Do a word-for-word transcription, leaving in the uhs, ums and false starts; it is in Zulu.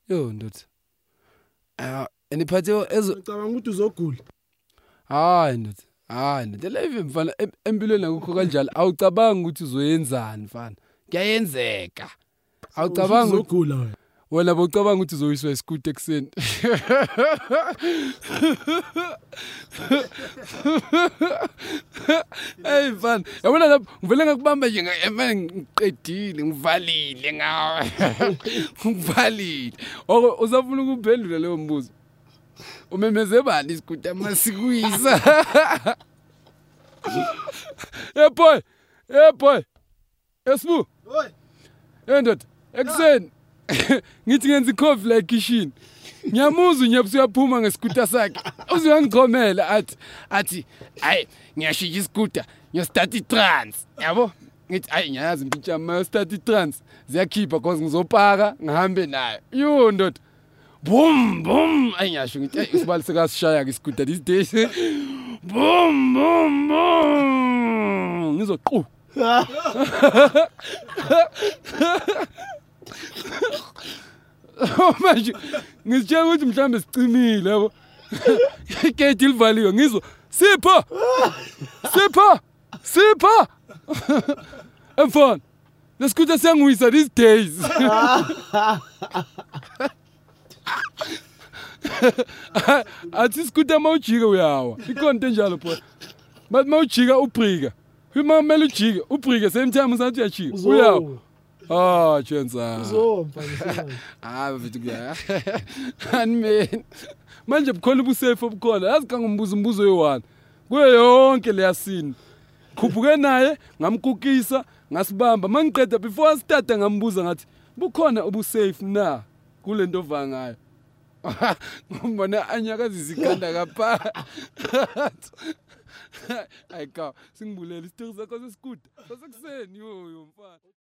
Yo ndothi. Ah, eniphathe ezo Ngicabanga ukuthi uzogula. hayi ndothi. Hayi ndothi live mfana em- empilweni akukho kanjalo. Awucabanga ukuthi uzoyenzani mfana. Kuyayenzeka. Awucabanga ukuthi uzogula wena. wena bowucabanga ukuthi uzoyiswa isikuti ekseni. Hey mfana, yabona lapho ngivele ngakubamba nje ngeke ngiqedile ngivalile ngawe. Ngivalile. Oko uzafuna ukuphendula leyo mbuzo. Umemeze bani isikuti amasikuyisa? Hey boy. Hey boy. Esibu. Hoy. Hey ndoda, ekseni. Ngithi ngenza icoffee la kitchen. Ngiyamuzwa unyaphi uyaphuma ngesikuta sakhe. Uzoyangichomela athi athi hayi ngiyashiya isikuta ngiyostart itrans. Yabo? Ngithi hayi ngiyazi impintshama ngiyostart itrans. Ziyakhipha because ngizopaka ngihambe nayo. Yo ndoda. Boom boom ay ngiyasho ngithi hey isibali sekasishaya ke isikuta these days. Boom boom boom. Ngizoqhu. Manje ngisitshela ukuthi mhlambe sicimile yabo. Igate livaliwe ngizwa sipha. Sipha. Sipha. Mfana. Lesikuthi siyanguyisa these days. Athi isikuthi mawujika uyawa. Ikhona into enjalo pho. Bathi mawujika ubrika. Uma mele ujike ubrika same time usathi uyajika. Uyawa. Ah, chenza. Uzomfa nje. Ah, mfethu kuya. Anmen. Manje bukhona ubusafe obukhona. Yazi kangumbuzo umbuzo yoone. Kuye yonke leya scene. Khuphuke naye ngamkukisa, ngasibamba. Mangiqeda before start ngambuza ngathi, "Bukhona ubusafe na kule nto ova ngayo?" Ngombona anyakazi zikanda kapha. Ayika, singibulele isitori sakho sesikude. Sasekuseni yo yo mfana.